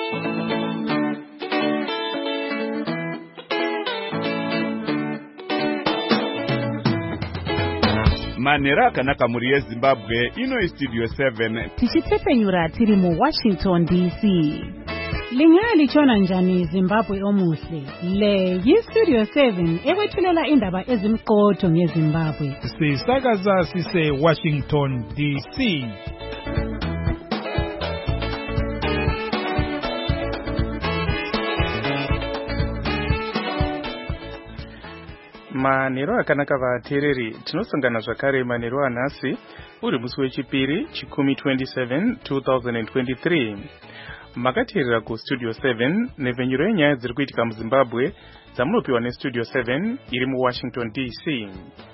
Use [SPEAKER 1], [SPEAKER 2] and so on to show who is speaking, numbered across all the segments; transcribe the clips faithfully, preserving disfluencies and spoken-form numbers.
[SPEAKER 1] Manera akanaka muri yeZimbabwe ino Studio seven
[SPEAKER 2] tichitepenyura tiri mu Washington D C. Lingali chona njani Zimbabwe omuhle. Le yi Studio seven ekwethulela indaba ezimqotho ngeZimbabwe.
[SPEAKER 3] Sisakaza sise Washington D C.
[SPEAKER 4] Manero akanaka vateereri tinosangana zvakare manero anhasi uri musi wechipiri chikumi twenty-seven two thousand twenty-three. Makateerera ku Studio seven nepfenyuro yenyaya dziri kuitika muZimbabwe dzamunopiwa neStudio seven iri mu Washington D C.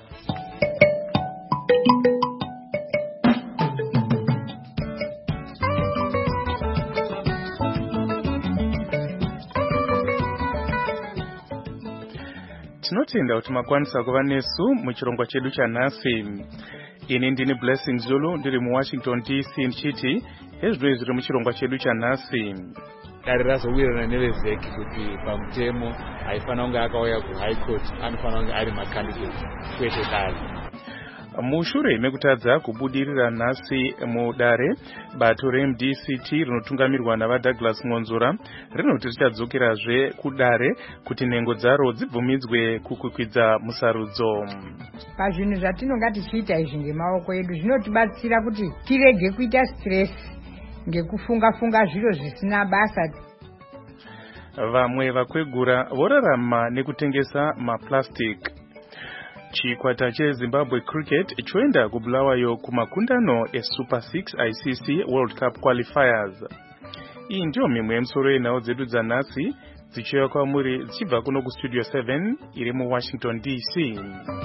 [SPEAKER 4] Tinotenda kuti makwanisa kuva nesu muchirongwa chedu chanhasi. Ini ndini Blessing Zulu ndiri mu Washington D C ndichiti hezvo zviri muchirongwa chedu chanhasi.
[SPEAKER 5] Dare razowirirana nevezeki kuti pamutemo haifana kunge akauya kuHigh Court, anofana kunge ari makandidate kwete dare.
[SPEAKER 4] Mushure mekutadza kubudirira nhasi mudare, bato reM D C T rinotungamirwa navaDouglas Ngonzora rinoti richadzokerazve kudare kuti nhengo dzaro dzibvumidzwe kukwikwidza musarudzo.
[SPEAKER 6] Pazvinhu zvatinonga tichiita izvi ngemaoko edu zvinotibatsira kuti tirege kuita stress ngekufunga funga zviro zvisina basa.
[SPEAKER 4] Vamwe vakwegura vorarama nekutengesa maplastic. Chikwata cheZimbabwe Cricket choenda kubulawayo kumakundano eSuper six I C C World Cup Qualifiers. Iyi ndiyo mimwe yemisoro yenhau dzedu dzanhasi dzichiuya kwamuri dzichibva kuno kuStudio seven iri mu Washington D C.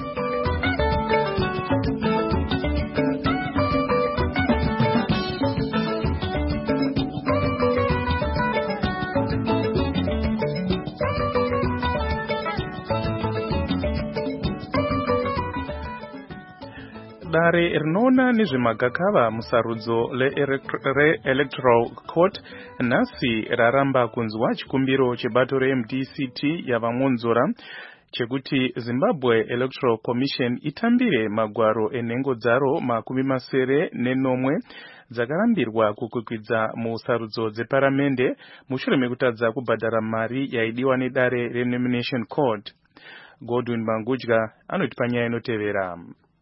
[SPEAKER 4] Dare rinoona nezvemagakava musarudzo re-electoral court nhasi raramba kunzwa chikumbiro chebato reM D C T yavaMonzora chekuti Zimbabwe Electoral Commission itambire magwaro enhengo dzaro makumi masere nenomwe dzakarambirwa kukwikwidza musarudzo dzeparamende mushure mekutadza kubhadhara mari yaidiwa nedare reNomination Court. Godwin Mangudya anoti panyaya inotevera.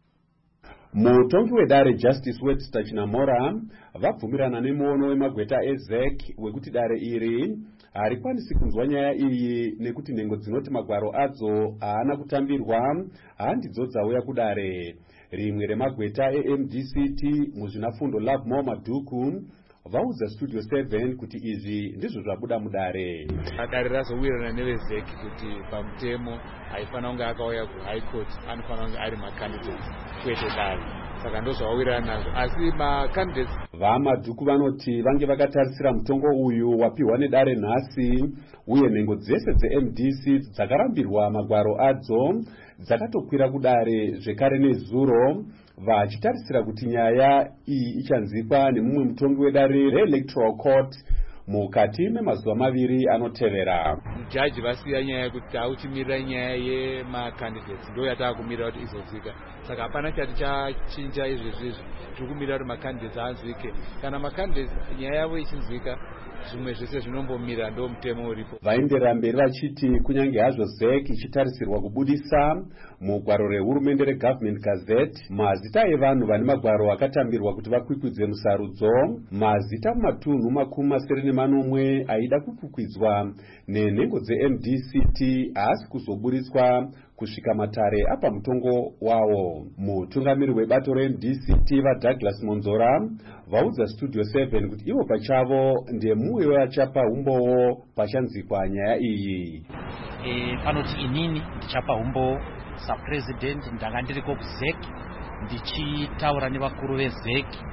[SPEAKER 7] Mutongi wedare Justice Webster Chinamora vabvumirana nemuono wemagweta ezek wekuti dare iri harikwanisi kunzwa nyaya iyi nekuti nhengo dzinoti magwaro adzo haana kutambirwa handidzo dzauya kudare. Rimwe remagweta eM D C T muzvinafundo Lovemore Madhuku vaudza Studio seven kuti izvi ndizvo zvabuda mudare.
[SPEAKER 5] Dare razowirirana nevezeki kuti pamutemo haifana kunge akauya kuHigh Court, anofana kunge ari makandidate kwete dare. Saka ndozvawawirirana nazvo. Asi makandidates
[SPEAKER 7] vaMadhuku vanoti vange vakatarisira mutongo uyu wapiwa nedare nhasi uye nhengo dzese dzeM D C dzakarambirwa magwaro adzo dzakatokwira kudare zvekare nezuro, vachitarisira kuti nyaya iyi ichanzikwa nemumwe mutongi wedare reElectoral Court mukati memazuva maviri anotevera.
[SPEAKER 5] Jaji vasiya nyaya yekuti auchimirira nyaya yemakandidates ndo yataakumirira kuti izozika. Saka hapana chati chachinja izvezvizvi, tikumirira kuti makandidates anzwike. Kana makandidates nyaya yavo ichinzwika, zvimwe zvese zvinombomira ndo mutemo uripo.
[SPEAKER 7] Vaenderera mberi vachiti kunyange hazvo Z E C ichitarisirwa kubudisa mugwaro rehurumende reGovernment Gazette mazita evanhu vane magwaro akatambirwa kuti vakwikwidze musarudzo, mazita mumatunhu makumi masere nemanomwe aida kukwikwidza nenhengo dzeM D C T haasi kuzoburitswa kusvika matare apa mutongo wawo. Mutungamiri webato reM D C T vaDouglas Monzora vaudza Studio seven kuti ivo pachavo ndiye mumwe wachapa umbowo pachanzikwa nyaya iyi.
[SPEAKER 8] E, panoti inini ndichapa umbowo sapresident ndanga ndiriko kuZ E C ndichitaura nevakuru veZ E C,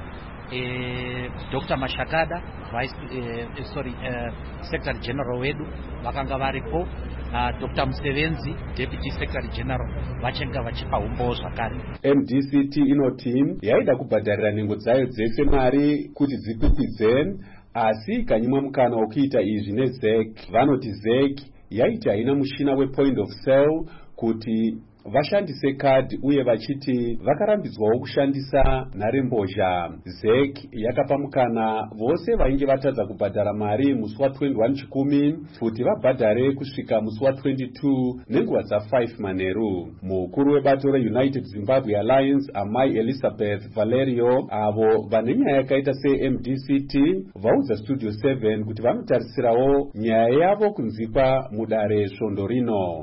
[SPEAKER 8] e, Doctor Mashakada Vice eh, sorry eh, Secretary General wedu vakanga varipo, uh, Doctor Musevenzi Deputy Secretary General vachenga vachipa umbowo zvakare.
[SPEAKER 7] M D C T inoti yaida kubhadharira nhengo dzayo dzese mari kuti dzikwikwidze, asi kanyimwa mukana wokuita izvi nezek. Vanoti zek yaita haina mushina wepoint of sale kuti vashandise kadhi uye vachiti vakarambidzwawo kushandisa nharembozha. zek yakapa mukana vose vainge vatadza kubhadhara mari musi wa twenty one chikumi kuti vabhadhare kusvika musi wa twenty two nenguva dza-five manheru. Mukuru webato reUnited Zimbabwe Alliance Amai Elizabeth Valerio avo vane nyaya yakaita se-M D C T vaudza Studio seven kuti vanotarisirawo nyaya yavo kunzikwa mudare svondo rino.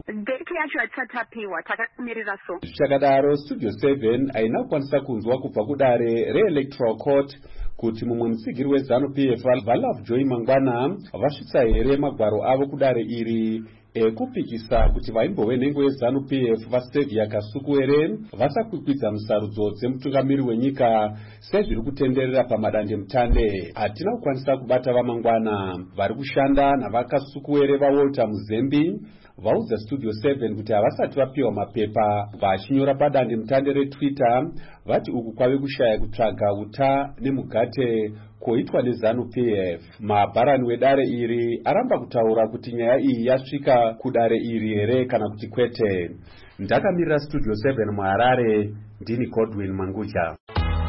[SPEAKER 7] Zvichakadaro Studio seven haina kukwanisa kunzwa kubva kudare re-Electoral Court kuti mumwe mutsigiri weZANU-P F vaLovejoy Mangwana vasvitsa here magwaro avo kudare iri ekupikisa kuti vaimbove nhengo yeZANU-P F vaStevia Kasuku here vasakwikwidza musarudzo dzemutungamiri wenyika sezviri kutenderera pamadandemutande. Hatina kukwanisa kubata vaMangwana. Vari kushanda navakasuku here vaWalter Muzembi vaudza Studio seven kuti havasati vapiwa mapepa. Vachinyora padandemutande reTwitter vati uku kwave kushaya kutsvaga uta nemugate koitwa neZANU-P F. Mabharani wedare iri aramba kutaura kuti nyaya iyi yasvika kudare iri here kana kuti kwete. Ndakamirira Studio seven muHarare, ndini Godwin Manguja.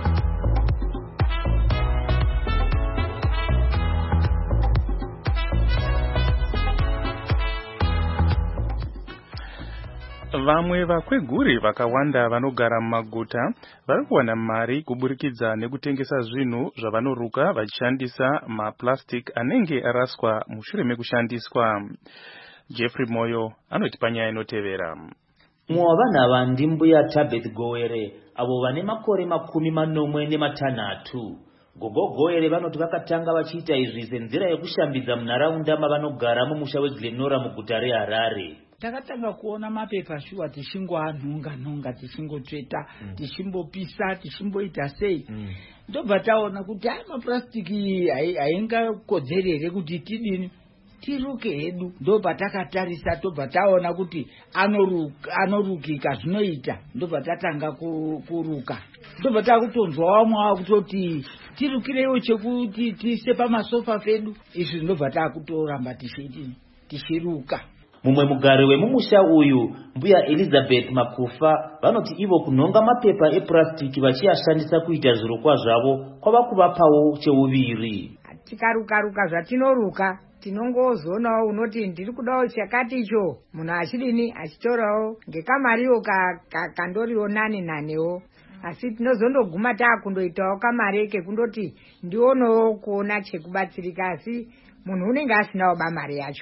[SPEAKER 4] Vamwe vakweguri vakawanda vanogara mumaguta vari kuwana mari kuburikidza nekutengesa zvinhu zvavanoruka vachishandisa maplastic anenge araswa mushure mekushandiswa. Jeffrey Moyo anoti panyaya inotevera.
[SPEAKER 9] Mumwe wavanhu ava ndimbuya Tabeth Gowere avo vane makore makumi manomwe nematanhatu. Gogo Gowere vanoti vakatanga vachiita izvi senzira yekushambidza munharaunda mavanogara mumusha weGlenora muguta reHarare.
[SPEAKER 6] Takatanga kuona mapepa shuwa tichingoanhunga nhunga tichingotsveta mm. tichimbopisa tichimboita sei mm. ndobva taona kuti hai maplastiki haingakodzerere kuti tidini tiruke hedu. Ndobva takatarisa tobva taona kuti anoruka anorukika zvinoita. Ndobva tatanga kuruka. Ndobva takutonzwa vamwe ava kutoti tirukirewo chekuti tise pamasofa fedu. Izvi ndobva takutoramba tichiti tichiruka.
[SPEAKER 9] Mumwe mugari wemumusha uyu mbuya Elizabeth Makufa vanoti ivo kunonga mapepa eplastiki vachiyashandisa kuita zvirukwa zvavo kwava kuvapawo cheuviri.
[SPEAKER 6] Tikaruka-ruka zvatinoruka tinongozoonawo unoti ndiri kudawo chakati icho munhu achidini achitorawo ngekamariwo kandoriwo nani nanewo. Asi tinozondoguma taakundoitawo kamari kekundoti ndionowo kuona chekubatsirika, asi munhu unenge asinawo bamari yacho.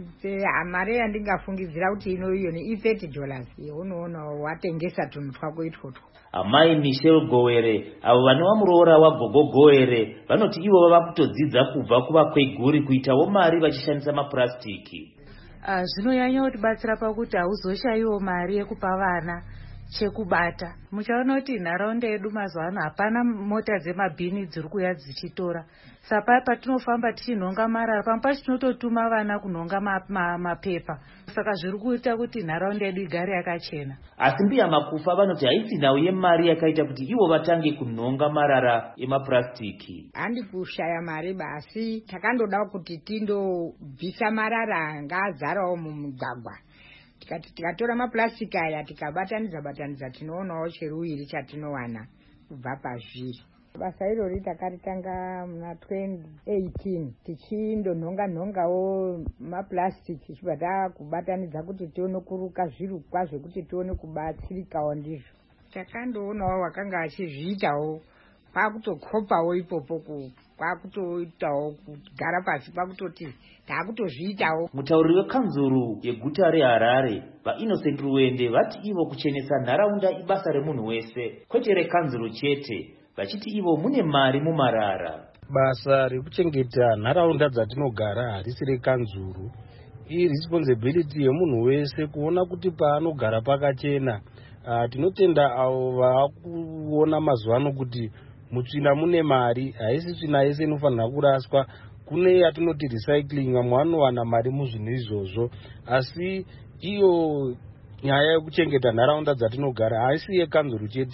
[SPEAKER 6] Mari yandingafungidzira kuti ino iyo ni thirty dollars unoona watengesa tunhu twako itwotwo.
[SPEAKER 9] Amai Michelle Gowere avo vane vamuroora waGogo Gowere vanoti ivo vava kutodzidza kubva kuvakweguri kuitawo mari vachishandisa maplastiki.
[SPEAKER 10] Uh, zvinonyanya kutibatsira pakuti hauzoshayiwo mari yekupa vana chekubata. Muchaona kuti nharaunda yedu mazuva ano hapana mota dzemabhini dziri kuuya dzichitora. Saka patinofamba tichinhonga marara pamwe pacho tinototuma vana kunhonga mapepa. Saka zviri kuita kuti nharaunda yedu igare yakachena.
[SPEAKER 9] Asi mbuya Makufa vanoti haisi nhau yemari yakaita kuti ivo vatange kunhonga marara emaplastiki.
[SPEAKER 6] Handi kushaya mari basi, takandoda kuti tindobvisa marara ngaazarawo mumugwagwa. Tikati tikatora maplastiki aya tikabatanidza batanidza tinoonawo cheruwiri chatinowana kubva pazviri. Basa irori takaritanga muna twenty eighteen tichindonhonga nhongawo maplastiki tichibva takubatanidza kuti tione kuruka zvirukwa zvekuti tione kubatsirikawo ndizvo. Takandoonawo wakanga achizviitawo kwakutokopawo ipopo kwakutoitawo kugara pasi kwakutoti takutozviitawo.
[SPEAKER 9] Mutauriri wekanzuru yeguta reHarare vaInnocent Ruwende vati ivo kuchenesa nharaunda ibasa remunhu wese kwete rekanzuru chete, vachiti ivo mune mari mumarara.
[SPEAKER 11] Basa rekuchengeta nharaunda dzatinogara harisi rekanzuru, iresponsibility yemunhu wese kuona kuti paanogara pakachena. Uh, tinotenda avo vakuona mazuva ano kuti mutsvina mune mari, haisi tsvina yese inofanira kuraswa. Kune yatinoti recycling, vamwe vanowana mari muzvinhu izvozvo, asi iyo nyaya yekuchengeta nharaunda dzatinogara haisi yekanzuru chete,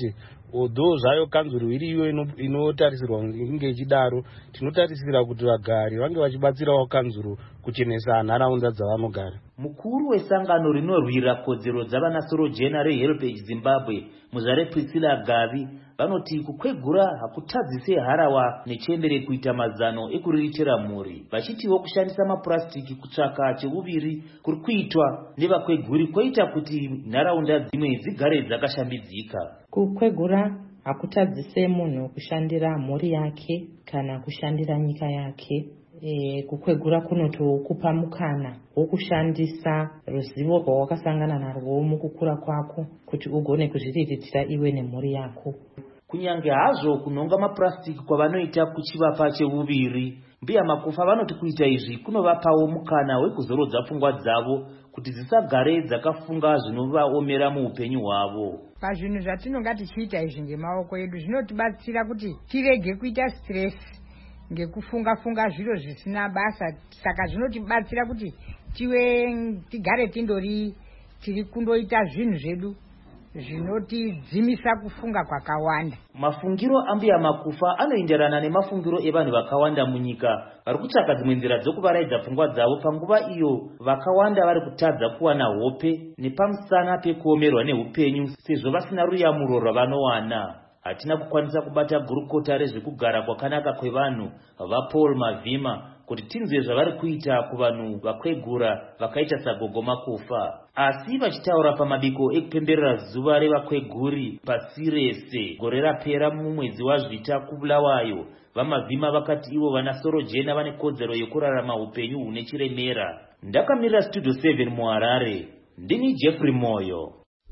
[SPEAKER 11] although zvayo kanzuro iriyo inotarisirwa inge ichidaro, tinotarisira kuti vagari vange vachibatsirawo kanzuro kuchenesa nharaunda dzavanogara.
[SPEAKER 9] Mukuru wesangano rinorwira kodzero dzavanasorojena reHelpage Zimbabwe, Muzvare Priscilla Gavi, vanoti kukwegura hakutadzise harawa nechembere kuita mazano ekuriritira mhuri, vachitiwo kushandisa mapurasitiki kutsvaka cheuviri kuri kuitwa nevakweguri kwoita kuti nharaunda dzimwe dzigare dzakashambidzika.
[SPEAKER 12] Kukwegura hakutadzise munhu kushandira mhuri yake kana kushandira nyika yake. E, kukwegura kunotokupa mukana wokushandisa ruzivo rwawakasangana narwo mukukura kwako kuti ugone kuzviriritira iwe nemhuri yako.
[SPEAKER 9] Kunyange hazvo kunonga mapurasitiki kwavanoita kuchivapa cheuviri, mbiya makofa vanoti kuita izvi kunovapawo mukana wekuzorodza pfungwa dzavo kuti dzisagare dzakafunga zvinovaomera muupenyu hwavo.
[SPEAKER 13] Pazvinhu zvatinonga tichiita izvi ngemaoko edu zvinotibatsira kuti tirege kuita stress ngekufunga funga zviro zvisina basa, saka zvinotibatsira kuti tive tigare tindori tiri kundoita zvinhu zvedu zvinotidzimisa kufunga kwakawanda.
[SPEAKER 9] Mafungiro ambuya makufa anoenderana nemafungiro evanhu vakawanda munyika vari kutsvaka dzimwe nzira dzokuvaraidza pfungwa dzavo panguva iyo vakawanda vari kutadza kuwana hope nepamusana pekuomerwa neupenyu sezvo vasina ruyamuro rwavanowana. Hatina kukwanisa kubata gurukota rezvekugara kwakanaka kwevanhu vaPaul Mavhima kuti tinzwe zvavari kuita kuvanhu vakwegura vakaita sagogo makufa. Asi vachitaura pamabiko ekupemberera zuva revakweguri pasi rese gore rapera mumwedzi wazvita kuBulawayo, vaMavhima vakati ivo vanasorojena vane kodzero yekurarama upenyu hune chiremera. Ndakamirira Studio seven muHarare, ndini Jeffrey Moyo.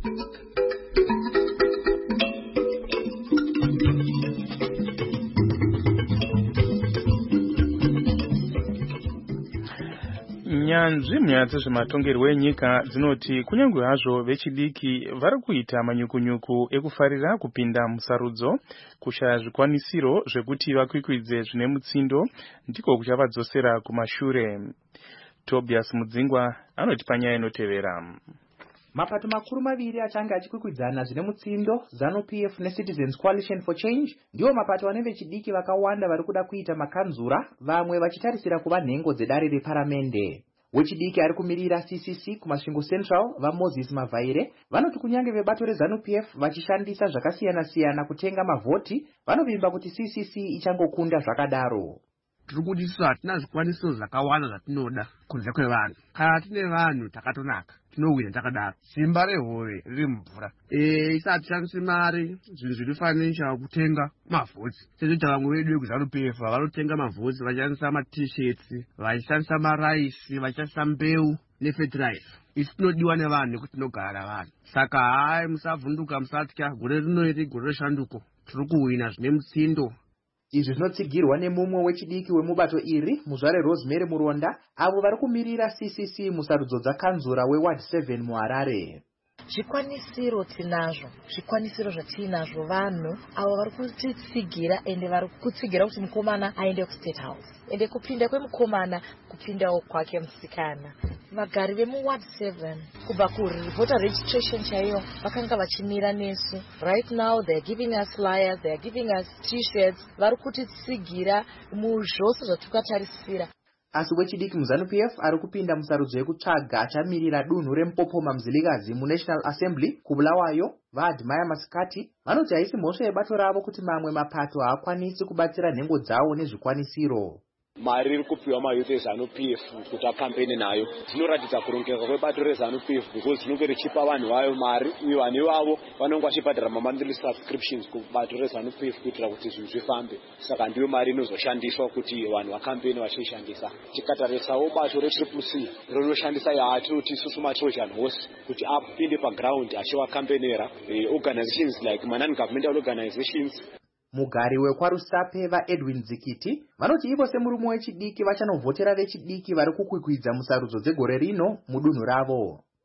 [SPEAKER 4] Nyanzvi munyaya dzezvematongerwo enyika dzinoti kunyange hazvo vechidiki vari kuita manyukunyuku ekufarira kupinda musarudzo, kushaya zvikwanisiro zvekuti vakwikwidze zvine mutsindo ndiko kuchavadzosera kumashure. Tobias Mudzingwa anoti panyaya inotevera.
[SPEAKER 14] Mapato makuru maviri achanga achikwikwidzana zvine mutsindo, ZANU-P F neCitizens Coalition for Change, ndiwo mapato ane vechidiki vakawanda vari kuda kuita makanzura, vamwe vachitarisira kuva nhengo dzedare reparamende. Wechidiki ari kumirira C C C kumasvingo Central, vaMoses Mavhaire, vanoti kunyange vebato reZANU-P F vachishandisa zvakasiyana-siyana kutenga mavhoti, vanovimba kuti C C C ichangokunda zvakadaro.
[SPEAKER 15] Tiri kuti isu hatina zvikwanisiro zvakawanda zvatinoda kunze kwevanhu. Kana tine vanhu takatonaka, tinowina takadaro. Simba rehove riri mumvura. Eh, isati shandise mari, zvinhu zviri financial kutenga mavhoti. Sezvo vamwe vedu vekuZANU-P F vanotenga mavhoti vachishandisa ma-t-shirts, vachishandisa maraisi, vachishandisa mbeu nefertilizer. Isi tinodiwa nevanhu nekuti tinogara vanhu. Saka hai musavhunduka, musatya, gore rino iri gore reshanduko. Tiri kuwina zvine mutsindo.
[SPEAKER 14] Izvi zvinotsigirwa nemumwe wechidiki wemubato iri, Muzvare Rosemary Muronda, avo vari kumirira C C C musarudzo dzakanzura weWard seven muHarare.
[SPEAKER 16] Zvikwanisiro tinazvo, zvikwanisiro zvatinazvo vanhu avo vari kutitsigira ende vari kutsigira kuti mukomana aende kuState House. Ende kupinda kwemukomana kupindawo kwake musikana. Vagari vemuWard seven kubva kuvoter registration chaiyo vakanga vachimira nesu. Right now they are giving us flyers, they are giving us t-shirts, vari kutitsigira muzvose zvatukatarisira.
[SPEAKER 14] Asi wechidiki muZANU-P F ari kupinda musarudzo yekutsvaga achamirira dunhu reMupopoma Mzilikazi muNational Assembly kuBulawayo, vaAdmaya Masikati, vanoti haisi mhosva yebato ravo kuti mamwe mapato haakwanisi kubatsira nhengo dzawo nezvikwanisiro.
[SPEAKER 17] Mari iri kupiwa mayuth eZANU-P F kuti akampeni nayo dzinoratidza kurongeka kwebato reZANU-P F because dzinenge richipa vanhu vayo mari uye vanhu ivavo vanenge vachibhadhara ma-monthly subscriptions kubato reZANU-P F kuitira kuti zvinhu zvifambe. Saka ndiyo mari inozoshandiswa kuti vanhu vakampeni vachiishandisa. Tikatarisawo bato reTriple C rinoshandisa yatinoti isusu maTrojan horse kuti apinde paground achivakampenera organizations like non-governmental organizations.
[SPEAKER 14] Mugari wekwaRusape vaEdwin Dzikiti vanoti ivo semurume wechidiki vachanovhotera vechidiki vari kukwikwidza musarudzo dzegore rino mudunhu ravo.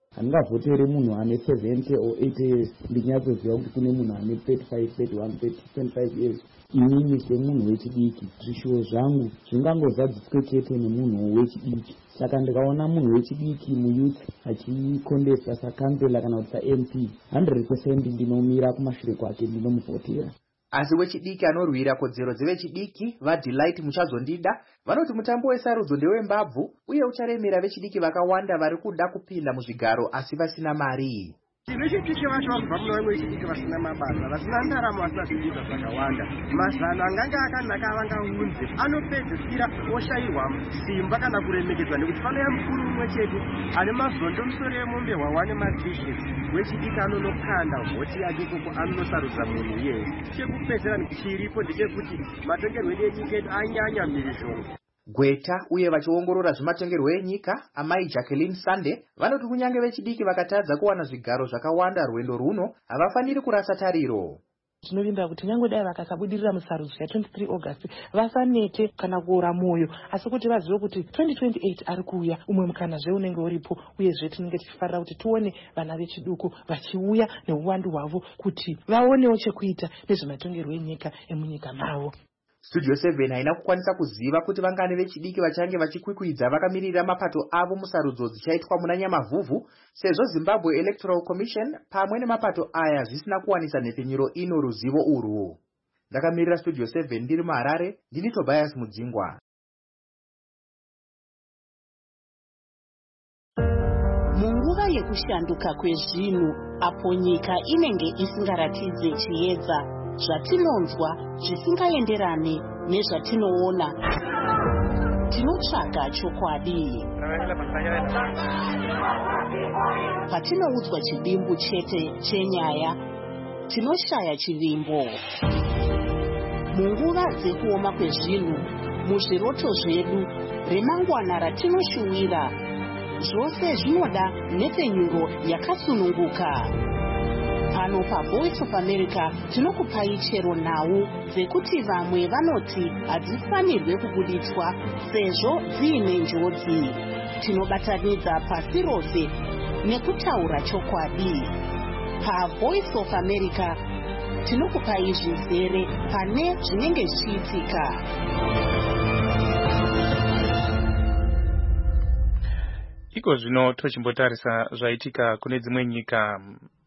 [SPEAKER 18] handingavhotere munhu ane seventy or eighty years ndinyatsoziva kuti kune munhu ane thirty-five, thirty-one, thirty, twenty-five years. Inini semunhu wechidiki zvishuwo zvangu zvingangozadziswe chete nemunhu wechidiki. Saka ndikaona munhu wechidiki muyuth achikondesa sakansela kana kuti sa-M P one hundred percent ndinomira kumashure kwake ndinomuvhotera.
[SPEAKER 14] Asi wechidiki anorwira kodzero dzevechidiki vaDelight muchazondida vanoti mutambo wesarudzo ndewembabvu uye ucharemera vechidiki vakawanda vari kuda kupinda muzvigaro asi vasina mari.
[SPEAKER 19] Vechidiki vacho vanobva muno vamwe vechidiki vasina mabasa vasina ndaramo vasina zvidzidzo zvakawanda. Mazano anganga akanaka avangaunze anopedzisira oshayirwa simba kana kuremekedzwa nekuti panouya mukuru umwe chete ane mazondo musoro emombe hwawa nemazishe wechidiki anonokanda vhoti yake koko anonosarudza munhu iyeye. Chekupedzera chiripo ndechekuti matongerwo edu enyika edu anyanya mhirizhongo.
[SPEAKER 14] Gweta uye vachiongorora zvematongerwo enyika amai Jacqueline Sunday vanoti kunyange vechidiki vakatadza kuwana zvigaro zvakawanda rwendo runo havafaniri kurasa tariro.
[SPEAKER 20] Tinovimba kuti nyange dai vakasabudirira musarudzo ya twenty-three August vasanete kana kuora moyo asi kuti vazive kuti twenty twenty-eight ari kuuya umwe mukana zve unenge uripo uyezve tinenge tichifarira kuti tione vana vechiduku vachiuya neuwandu hwavo kuti vaonewo chekuita nezvematongerwo enyika emunyika mavo.
[SPEAKER 14] Studio seven haina kukwanisa kuziva kuti vangane vechidiki vachange vachikwikwidza vakamirira mapato avo musarudzo dzichaitwa muna Nyamavhuvhu sezvo Zimbabwe Electoral Commission pamwe nemapato aya zvisina kuwanisa nhepfenyuro ino ruzivo urwu. Ndakamirira Studio seven ndiri muHarare, ndini Tobias Mudzingwa.
[SPEAKER 21] Munguva yekushanduka kwezvinhu apo nyika inenge isingaratidze chiedza zvatinonzwa zvisingaenderane nezvatinoona, tinotsvaga chokwadi. Patinoudzwa chidimbu chete chenyaya, tinoshaya chivimbo. Munguva dzekuoma kwezvinhu, muzviroto zvedu, remangwana ratinoshuwira, zvose zvinoda nhepfenyuro yakasununguka. Pano paVoice of America tinokupai chero nhau dzekuti vamwe vanoti hadzifanirwe kubuditswa sezvo dziine njodzi. Tinobatanidza pasi rose nekutaura chokwadi. PaVoice of America tinokupai zvizere pane zvinenge zvichiitika.
[SPEAKER 4] Iko zvino tochimbotarisa zvaitika kune dzimwe nyika.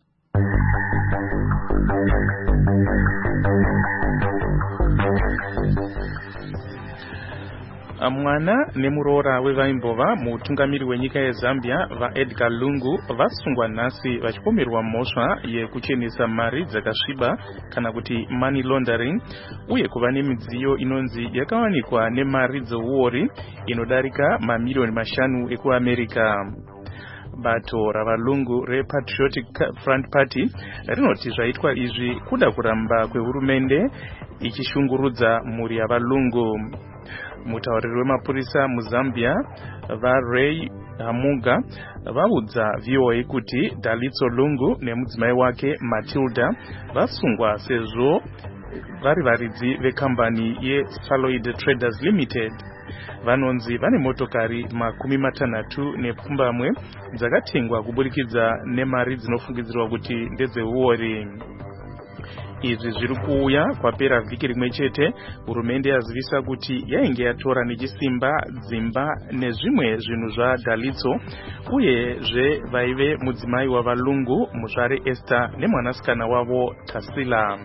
[SPEAKER 4] Mwana nemuroora wevaimbova mutungamiri wenyika yeZambia vaEdgar Lungu vasungwa nhasi vachipomerwa mhosva yekuchenesa mari dzakasviba kana kuti money laundering uye kuva nemidziyo inonzi yakawanikwa nemari dzeuori inodarika mamiliyoni mashanu ekuAmerica. Bato ravalungu rePatriotic Front Party rinoti zvaitwa izvi kuda kuramba kwehurumende ichishungurudza mhuri yavalungu. Mutauriri wemapurisa muZambia vaRay Hamuga vaudza V O A kuti Dalitso Lungu nemudzimai wake Matilda vasungwa sezvo vari varidzi vekambani yeSaloid Traders Limited. Vanonzi vane motokari makumi matanhatu nepfumbamwe dzakatengwa kuburikidza nemari dzinofungidzirwa kuti ndedzeuori. Izvi zviri kuuya kwapera vhiki rimwe chete hurumende yazivisa kuti yainge yatora nechisimba dzimba nezvimwe zvinhu zvaDalitso uyezve vaive mudzimai wavalungu muzvare Esther nemwanasikana wavo Tasila.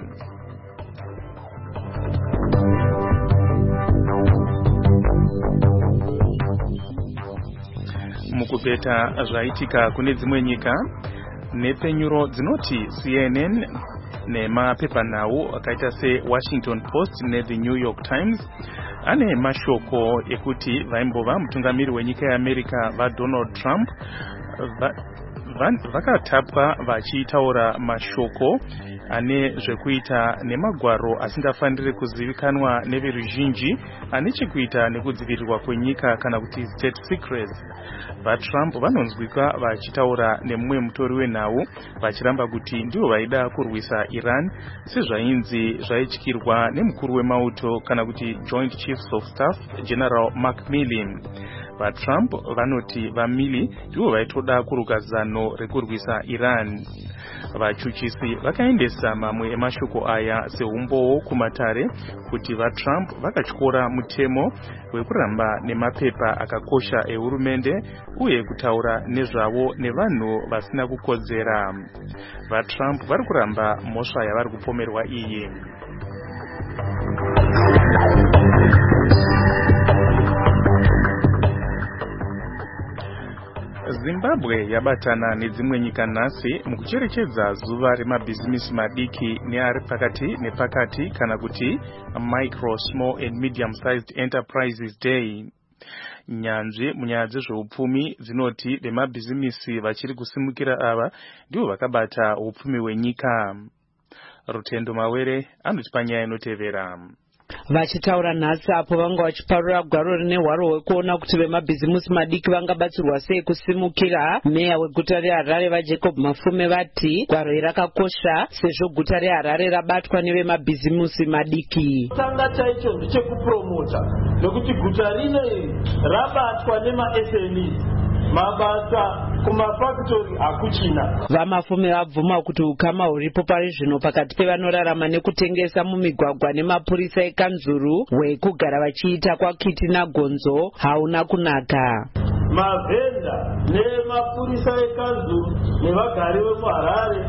[SPEAKER 4] Mukupeta zvaitika kune dzimwe nyika, nhepfenyuro dzinoti C N N nemapepanhau akaita seWashington Post neThe New York Times ane mashoko ekuti vaimbova mutungamiri wenyika yeAmerica vaDonald Trump vakatapwa vachitaura mashoko ane zvekuita nemagwaro asingafaniri kuzivikanwa neveruzhinji ane chekuita nekudzivirirwa kwenyika kana kuti state secrets. VaTrump vanonzwika vachitaura nemumwe mutori wenhau vachiramba kuti ndivo vaida kurwisa Iran sezvainzi zvaityirwa nemukuru wemauto kana kuti Joint Chiefs of Staff General Mark Milley. vaTrump vanoti vamili ndivo vaitoda kurugadzano rekurwisa Iran. Vachuchisi vakaendesa mamwe emashoko aya seumbowo kumatare kuti vaTrump vakatyora mutemo wekuramba nemapepa akakosha ehurumende uye kutaura nezvavo nevanhu vasina kukodzera. VaTrump vari kuramba mhosva yavari kupomerwa iyi. Zimbabwe yabatana nedzimwe nyika nhasi mukucherechedza zuva remabhizimisi madiki neari pakati nepakati kana kuti Micro, Small and Medium Sized Enterprises Day. Nyanzvi munyaya dzezveupfumi dzinoti vemabhizimisi vachiri kusimukira ava ndivo vakabata upfumi hwenyika. Rutendo Mawere anotipa nyaya inotevera.
[SPEAKER 1] Vachitaura nhasi apo vanga vachiparura gwaro rine hwaro hwekuona kuti vemabhizimusi madiki vangabatsirwa sei kusimukira. Meya weguta reHarare vaJacob Mafume vati gwaro iri rakakosha sezvo guta reHarare rabatwa nevemabhizimusi madiki.
[SPEAKER 22] Tanga chaicho ndechekupromota nekuti guta rino rabatwa nema-S M Es, mabasa kumafactory hakuchina.
[SPEAKER 1] VaMafume vabvuma kuti ukama huripo pari zvino pakati pevanorarama nekutengesa mumigwagwa nemapurisa ekanzuru hwekugara vachiita kwakiti nagonzo hauna kunaka.
[SPEAKER 22] Mavhenda nemapurisa ekanzuru nevagari vemuHarare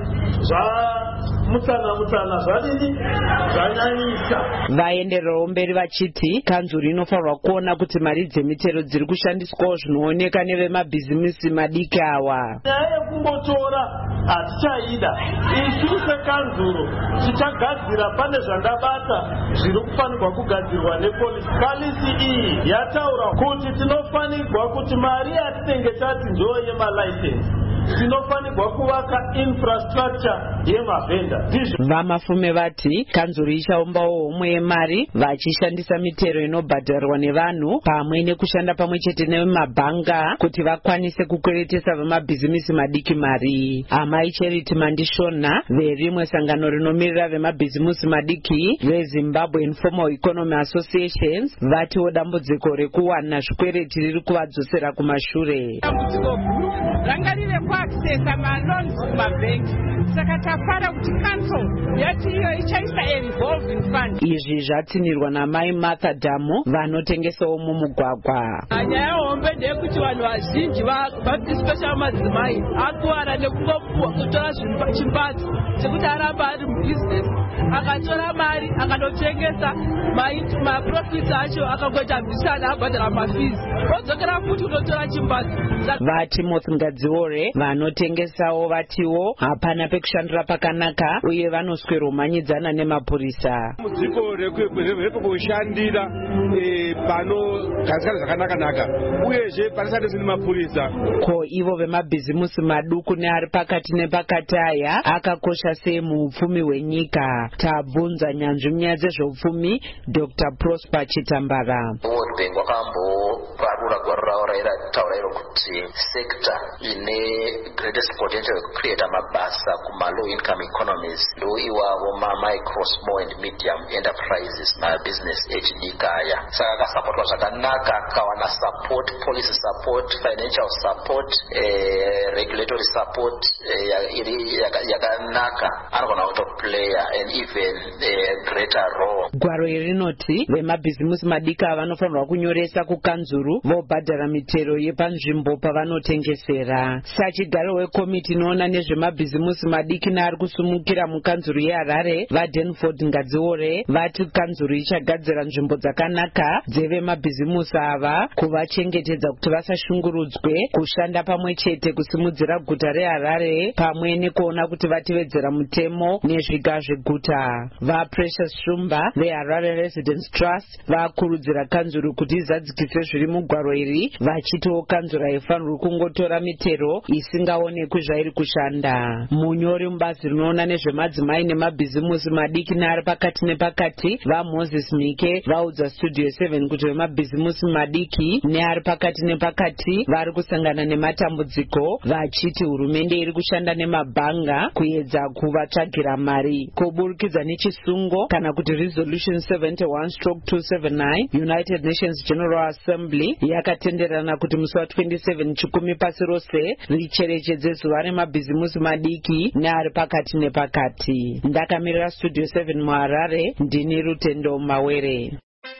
[SPEAKER 22] zvamutsana mutsana zvadini zvanyanyisa.
[SPEAKER 1] Vaendererawo mberi vachiti kanzuru inofanirwa kuona kuti mari dzemitero dziri kushandiswawo zvinooneka nevemabhizimisi madiki awa.
[SPEAKER 22] Nyaya yekungotora hatichaida. Isu sekanzuru tichagadzira pane zvandabata zviri kufanirwa kugadzirwa nepolisi. Polisi iyi yataura kuti tinofanirwa kuti mari yatinenge tati ndo yemalicense tinofanirwa kuvaka infrastructure yemavhenda.
[SPEAKER 1] VaMafume vati kanzuru ichaumbawo homwe yemari vachishandisa mitero inobhadharwa nevanhu pamwe nekushanda pamwe chete nemabhanga kuti vakwanise kukweretesa vemabhizimisi madiki mari. Amai Charity Mandishona verimwe sangano rinomirira vemabhizimisi madiki reZimbabwe Informal Economy Associations vatiwo dambudziko rekuwana zvikwereti riri kuvadzosera kumashure.
[SPEAKER 23] Dambudziko guru ranga riri kuaccessa malons kumabhengi, saka tafara kuti council yati iyo ichaisa a revolving fund.
[SPEAKER 1] Izvi zvatsinirwa namai Martha Damo vanotengesawo mumugwagwa.
[SPEAKER 23] Nyaya yehombe ndeyekuti vanhu vazhinji especially madzimai akuwara nekungotora chimbatso chekuti aramba ari mubusiness akatora mari akandotengesa maprofits acho akangoita bhisana abhadhara mafees odzokera futi kunotora chimbatso.
[SPEAKER 1] VaTimothy Ngadziore vanotengesawo vatiwo hapana pekushandira pakanaka uye vanoswera kumanyidzana nemapurisa.
[SPEAKER 24] Mudziko repekushandira panogadzikana zvakanaka naka uyezve panisati zini mapurisa.
[SPEAKER 1] Ko ivo vemabhizimusi maduku neari pakati nepakati aya akakosha sei muupfumi hwenyika? Tabvunza nyanzvi munyaya dzezveupfumi Doctor Prosper Chitambara.
[SPEAKER 25] World Bank wakamboparura gwaro ravo rairataura iro kuti sekta ine greatest potential yekucreata mabasa kuma-low income economies ndo iwavo ma-micro, small and medium enterprises mabusiness echidiki aya. Saka akasapotwa zvakanaka, akawana support, policy support, financial support, eh, regulatory support iri eh, yakanaka, anogona kutoplaya an even eh, greater role.
[SPEAKER 1] Gwaro iri rinoti vemabhizimusi madiki vanofanirwa kunyoresa kukanzuru vobhadhara mitero yepanzvimbo pavanotengesera. Sachigaro wekomiti inoona nezvemabhizimusi madiki neari kusumukira mukanzuru yeHarare vaDenford Ngadziore vati kanzuru ichagadzira nzvimbo dzakanaka dzevemabhizimusi ava kuvachengetedza kuti vasashungurudzwe kushanda pamwe chete kusimudzira guta reHarare pamwe nekuona kuti vatevedzera mutemo nezviga zveguta. VaPrecious Shumba veHarare Residence Trust vakurudzira kanzuru kuti izadzikise zviri mugwaro iri vachitiwo kanzuru haifanirwi kungotora mitero isingaonekwi zvairi kushanda. Munyori mubazi rinoona nezvemadzimai nemabhizimusi madiki neari pakati nepakati vaMoses Mike vaudza Studio seven kuti vemabhizimusi madiki neari pakati nepakati vari kusangana nematambudziko vachiti hurumende iri kushanda nemabhanga kuedza kuvatsvagira mari. Kuburikidza nechisungo kana kuti resolution seventy-one stroke two seventy-nine United Nations General Assembly yakatenderana kuti musi wa twenty-seven chikumi pasi rose richerechedze zuva remabhizimusi madiki neari pakati nepakati. Ndakamirira studio seven muHarare, ndini Rutendo Mawere.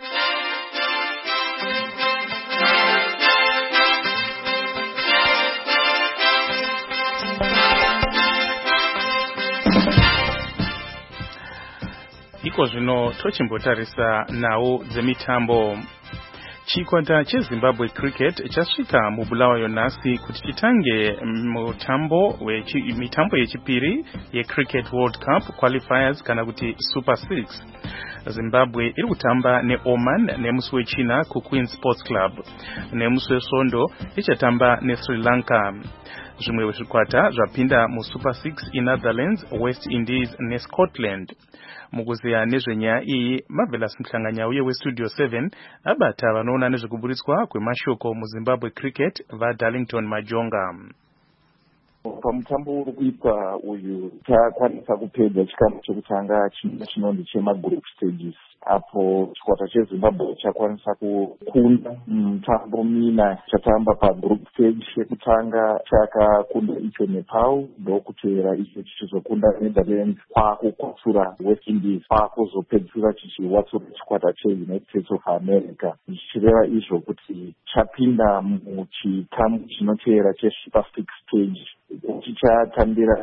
[SPEAKER 4] Iko zvino tochimbotarisa nawo dzemitambo. Chikwata cheZimbabwe Cricket chasvika muBulawayo nhasi kuti chitange mutambo wechi, mitambo yechipiri yeCricket World Cup qualifiers kana kuti Super six. Zimbabwe iri kutamba neOman nemusi wechina kuQueen Sports Club. Nemusi wesvondo ichatamba neSri Lanka. Zvimwe zvikwata zvapinda muSuper six iNetherlands, West Indies neScotland. Mukuziya nezvenyaya iyi, Marvelous Mhlanganyauye weStudio seven abata vanoona nezvekuburitswa kwemashoko muZimbabwe Cricket vaDarlington Majonga.
[SPEAKER 2] Pamutambo uri kuitwa uyu takwanisa kupedza chikamu chekutanga chinonzi chemagroup stages, apo chikwata cheZimbabwe chakwanisa kukunda mutambo mina chatamba pagroup stage yekutanga chakakunda icho Nepal, ndokutevera icho chichizokunda Netherlands kwakukwasura West Indies, kwakuzopedzisira chichiwatsura chikwata cheUnited States of America. Zvichireva izvo kuti chapinda muchikamu chinotevera cheSuper six stage chichatambira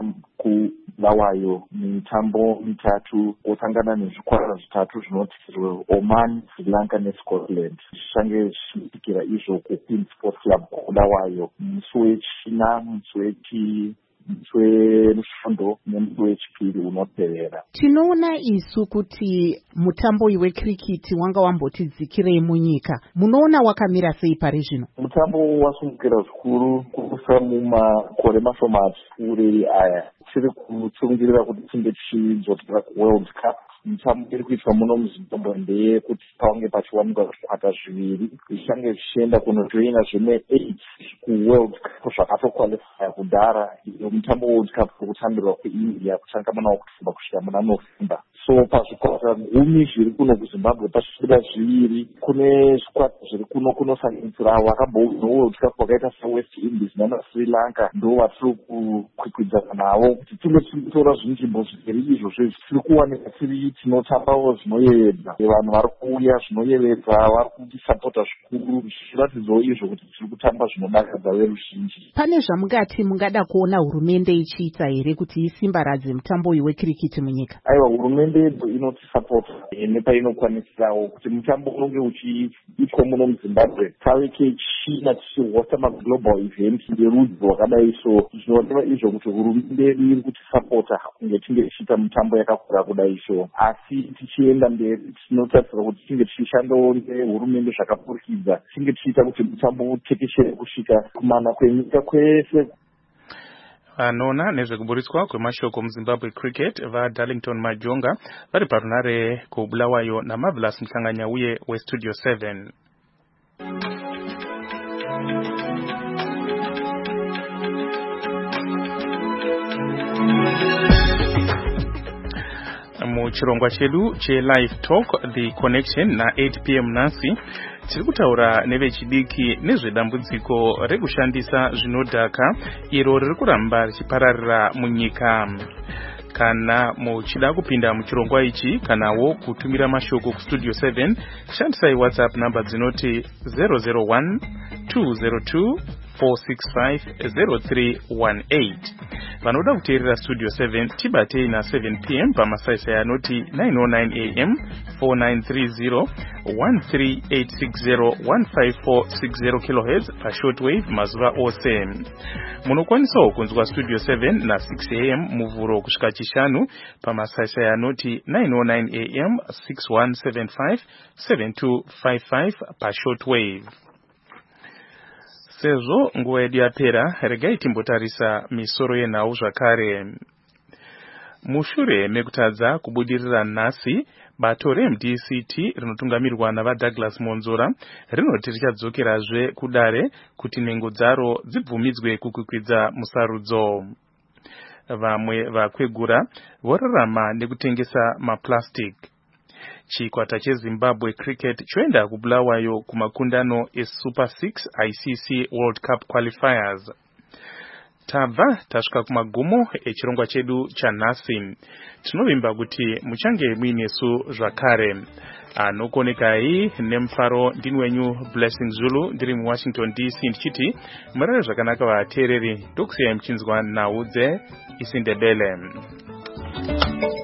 [SPEAKER 2] kuBulawayo mitambo mitatu, osangana nezvikwata zvitatu zvinoti Oman, Sri Lanka neScotland. Zvichange zvichiitikira izvo kuQueen Sports Club kuBulawayo musi wechina, musi wechi musi wesvondo nemusi wechipiri unotevera.
[SPEAKER 21] Tinoona isu kuti mutambo wecricket wanga wambotidzikirei munyika. Munoona wakamira sei pari zvino?
[SPEAKER 2] Mutambo wasumukira zvikuru kusa mumakore mashomati ure aya. Tiri kutsungirira kuti tinge tichizotora World Cup. Mutambo iri kuitwa muno muZimbabwe ndeyekuti paunge pachiwanikwa zvikwata zviviri zvichange zvichienda kunojoina zvimwe eight kuWorld Cup zvakatokwalifaya kudhara. Iyo mutambo World Cup urikutambirwa kuIndia kutanga muna Oktoba kusvika muna November. So pazvikwata gumi zviri kuno kuZimbabwe pachibuda zviviri kune zvikwata zviri kuno kunosanganisira wakamboudzwa World Cup wakaita saWest Indies nanaSri Lanka, ndo vatiri kukwikwidzana navo kuti tinge tichitora zvinzvimbo zviviri izvo zvezvitiri kuwanika tiri tinotambawo zvinoyevedza. Vanhu vari kuuya zvinoyevedza, vari kutisapota zvikuru, zvichiratidzawo izvo kuti tiri kutamba zvinodakadza veruzhinji.
[SPEAKER 21] Pane zvamungati mungada kuona hurumende ichiita here kuti isimbaradze mutambo uyu wecricket munyika?
[SPEAKER 2] Aiwa, hurumende yedu inotisapota nepainokwanisirawo kuti mutambo unenge uchiitwa muno muZimbabwe taveke china tichihosta maglobal event yerudzi rwakadai. So zvinoreva izvo kuti hurumende yedu iri kutisapota kunge tinge tichiita mutambo yakakura kudai. So asi tichienda mberi tinotarisira kuti tinge tichishandawo nehurumende zvakapurikidza, tinge tichiita kuti mutambo utekeshere kusvika kumana kwenyika kwese.
[SPEAKER 4] Vanoona nezvekuburitswa kwemashoko muZimbabwe Cricket vaDarlington Majonga vari parunare kuBulawayo naMarvelous Mhlanganyauye weStudio seven. Muchirongwa chedu cheLive Talk The Connection na eight p m nasi tiri kutaura nevechidiki nezvedambudziko rekushandisa zvinodhaka iro riri kuramba richipararira munyika. Kana muchida kupinda muchirongwa ichi kanawo kutumira mashoko kuStudio seven, shandisai WhatsApp namba dzinoti zero zero one two zero two four six five zero three one eight. Vanoda kuteerera Studio seven tibatei na seven p m pamasaisai anoti nine oh nine a m four nine three zero one three eight six zero one five four six zero kilohertz pashortwave mazuva ose. Munokwanisawo kunzwa Studio seven na six a m muvhuro kusvika chishanu pamasaisai anoti nine oh nine a m six one seven five seven two five five pashortwave. Sezvo nguva yedu yapera, regai timbotarisa misoro yenhau zvakare. Mushure mekutadza kubudirira nhasi, bato reM D C T rinotungamirwa navaDouglas Monzora rinoti richadzokerazve kudare kuti nhengo dzaro dzibvumidzwe kukwikwidza musarudzo. Vamwe vakwegura vorarama nekutengesa maplastic. chikwata chezimbabwe cricket choenda kubulawayo kumakundano eSuper six I C C World Cup qualifiers. Tabva tasvika kumagumo echirongwa chedu chanhasi. Tinovimba kuti muchange muinesu zvakare. Anokonekai nemufaro ndini wenyu Blessing Zulu ndiri muWashington D C ndichiti murare zvakanaka vateereri, ndokusiyai muchinzwa nhau dzeIsindebele.